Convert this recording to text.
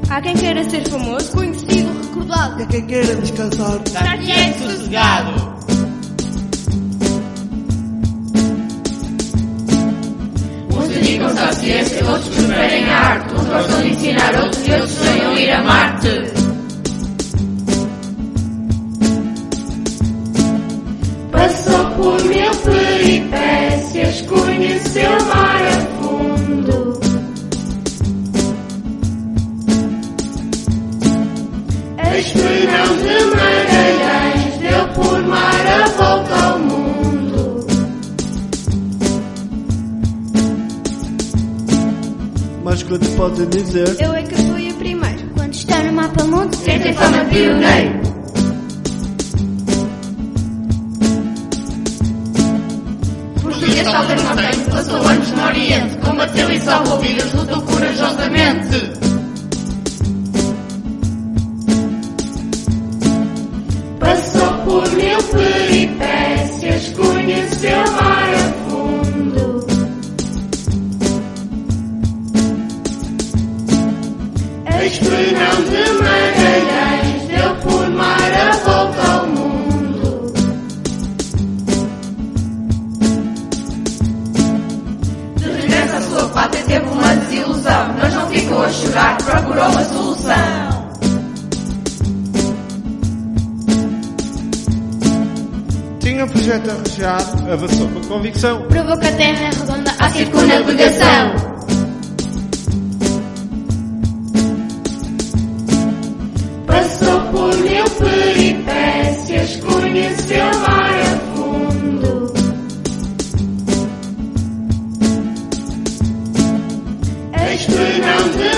Há quem queira ser famoso, conhecido, recordado. E há quem queira descansar, estar quieto, sossegado. Uns dedicam-se à ciência, outros preferem a arte. Uns gostam de ensinar outros e outros sonham ir a Marte. Passou por mil peripécias, conheceu o mar a fundo. Explorão de Magalhães, deu por mar a volta ao mundo. mas quando podem dizer, Eu é que fui o primeiro. Quando está no mapa mundo, Quem tem fama pioneiro. Português salta no montanha, passou anos no Oriente, combateu e salvou vidas, lutou corajosamente. Passou por mil peripécias, conheceu o mar a fundo. Explorão de Magalhães, deu por mar a volta ao mundo. De regresso à sua pátria teve uma desilusão, mas não ficou a chorar, procurou uma solução. Tinha um projeto arrojado, avançou com convicção. provou que a Terra é redonda A circunnavegação. Passou por mil peripécias, conheceu o mar a fundo. Explorão de